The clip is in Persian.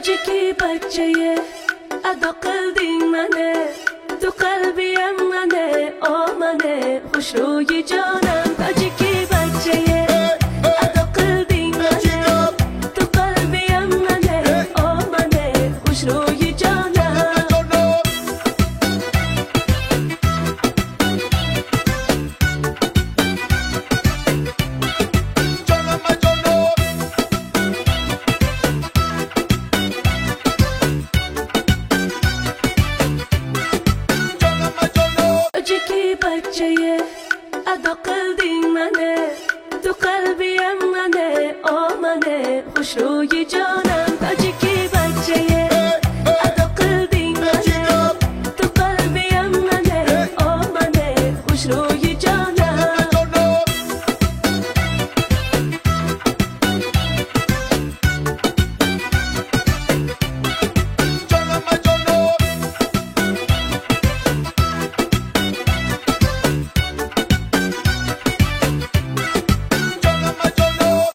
تاجیکی بچه ادا قلبی منه تو قلبیم منه آمنه خوش روی جانم تاجیکی بچه